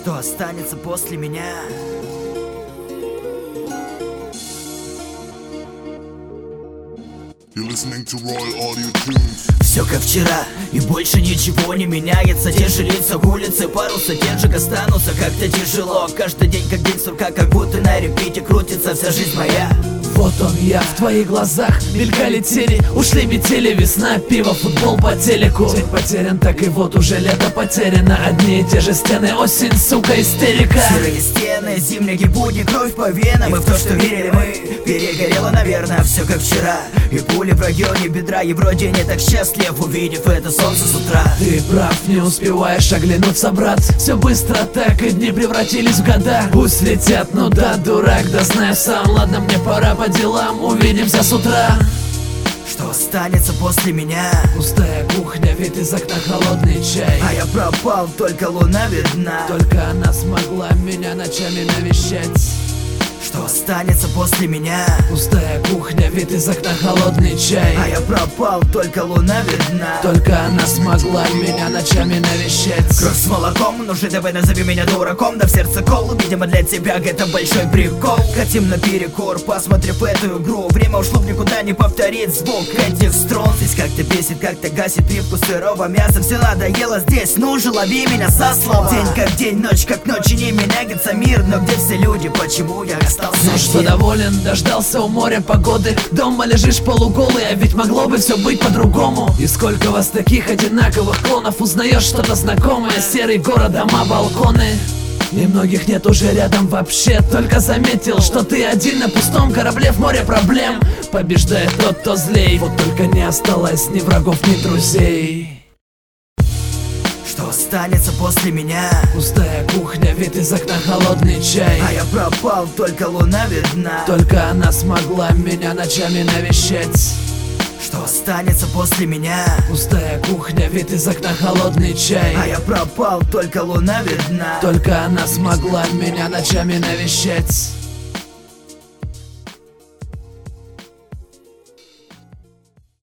Что останется после меня? Все как вчера, и больше ничего не меняется. Те же лица, улицы, пару сотенжек останутся. Как-то тяжело, каждый день как день сурка, как будто на репите крутится вся жизнь моя. Вот он я, в твоих глазах мелькали тени, ушли метели, весна, пиво, футбол по телеку. День потерян, так и вот уже лето потеряно. Одни и те же стены, осень, сука, истерика. Серые стены, зимние будни, кровь по венам. Мы в то, что верили мы, перегорело, наверное, все как вчера. И пули в районе бедра, и вроде не так счастлив, увидев это солнце с утра. Ты прав, не успеваешь оглянуться, брат. Все быстро так, и дни превратились в года. Пусть летят, ну да, дурак, да знаю сам. Ладно, мне пора по делам, увидимся с утра. Что останется после меня? Пустая кухня, вид из окна, холодный чай. А я пропал, только луна видна. Только она смогла меня ночами навещать. Что останется после меня? Пустая кухня, вид из окна, холодный чай. А я пропал, только луна видна. Только она смогла меня ночами навещать. Кровь с молоком, ну же давай назови меня дураком. Да в сердце кол, видимо для тебя это большой прикол. Хотим наперекор, посмотрев эту игру. Время ушло, никуда не повторить звук этих струн. Здесь как-то бесит, как-то гасит привкус сырого мяса. Все надоело здесь, ну же лови меня со слова. День как день, ночь как ночь, и не меняется мир. Но где все люди, почему я остался? Ну что, доволен, дождался у моря погоды. Дома лежишь полуголый, а ведь могло бы все быть по-другому. И сколько вас таких одинаковых клонов, узнаешь что-то знакомое. Серый город, дома, балконы. И многих нет уже рядом вообще. Только заметил, что ты один на пустом корабле в море проблем. Побеждает тот, кто злей. Вот только не осталось ни врагов, ни друзей. Что останется после меня? Пустая кухня, вид из окна, холодный чай. А я пропал, только луна видна. Только она смогла меня ночами навещать. Что останется после меня? Пустая кухня, вид из окна, холодный чай. А я пропал, только луна видна. Только она смогла меня ночами навещать.